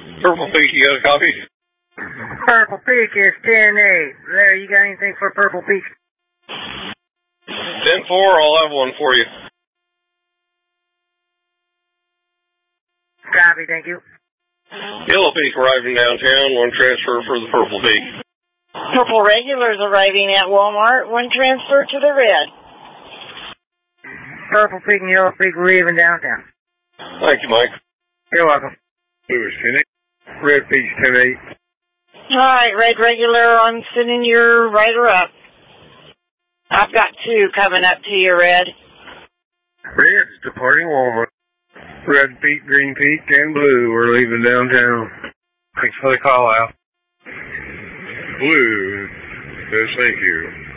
Purple Peak, you got a copy? Purple Peak is 10-8. Larry, you got anything for Purple Peak? 10-4, I'll have one for you. Copy, thank you. Yellow Peak arriving downtown, one transfer for the Purple Peak. Purple Regulars arriving at Walmart, one transfer to the red. Purple Peak and Yellow Peak leaving downtown. Thank you, Mike. You're welcome. Blue is 10-8. Red Peak's 10-8. All right, Red Regular, I'm sending your rider up. I've got 2 coming up to you, Red. Red's departing Walmart. Red Peak, Green Peak, and Blue are leaving downtown. Thanks for the call out. Blue says thank you.